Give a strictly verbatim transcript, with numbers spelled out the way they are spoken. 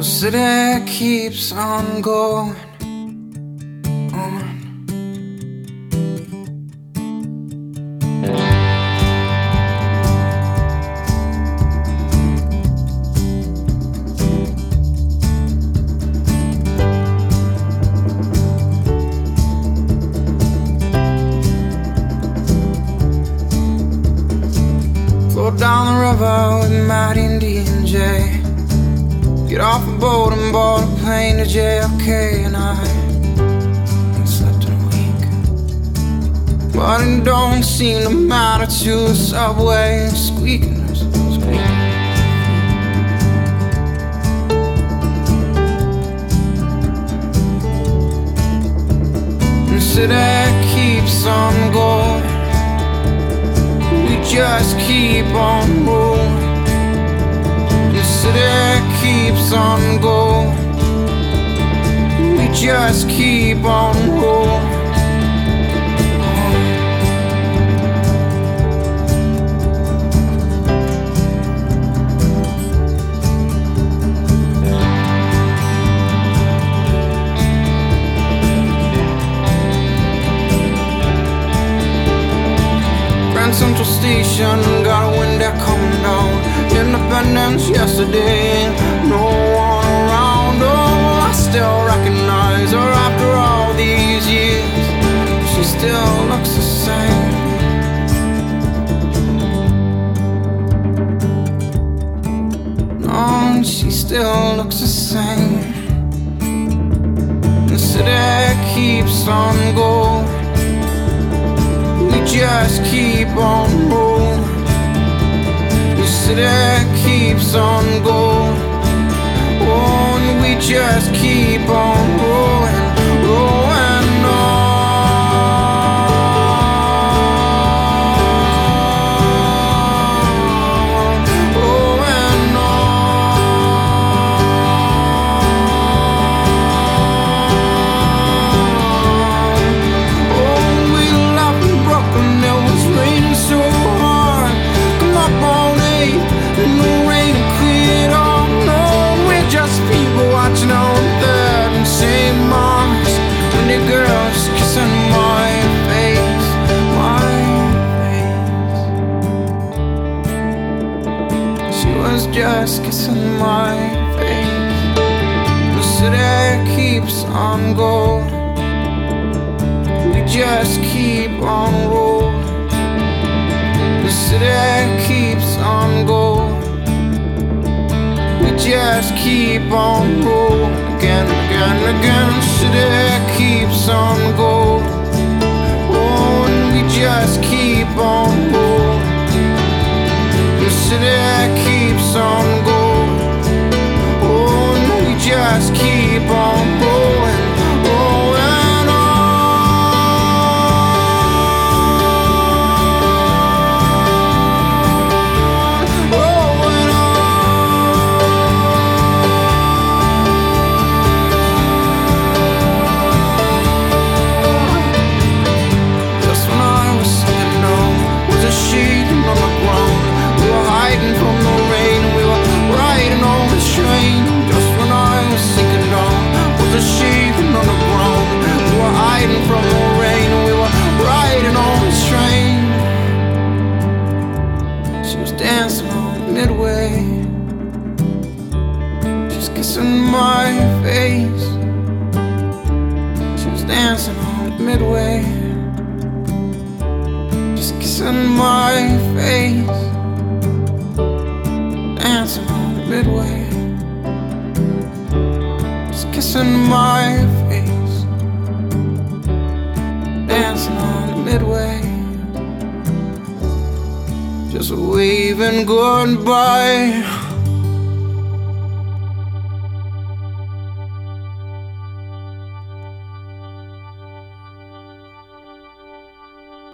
The city keeps on going on. Flow down the river with Mighty and D and J. Get off a boat and board a plane to J F K, and I ain't slept in a week. But it don't seem to matter to the subway squeaking, squeaking. The city keeps on going. We just keep on rolling. The city keeps on going. We just keep on rolling. Grand Central Station, got a wind there coming down. Independence yesterday, no one around. Oh, I still recognize her after all these years. She still looks the same. No, she still looks the same. The city keeps on going. We just keep on rolling. The city keeps on going. Oh, and we just keep on rolling, rolling on. Rolling on. Oh, we left in Brooklyn, it was raining so hard. Come up on and the rain cleared off. No, we're just people watching out there and Saint Mark's, and the girls kissing my face, my face. She was just kissing my face. The city keeps on going. We just keep on rolling. The city keeps on going. We just keep on rolling again, again, again. The city keeps on going. Oh, and we just keep on rolling. The city keeps on going. Oh, and we just keep on rolling, rolling. My face. She was dancing on Midway, just kissing my face. Dancing on Midway, just kissing my face. Dancing on Midway, just waving goodbye.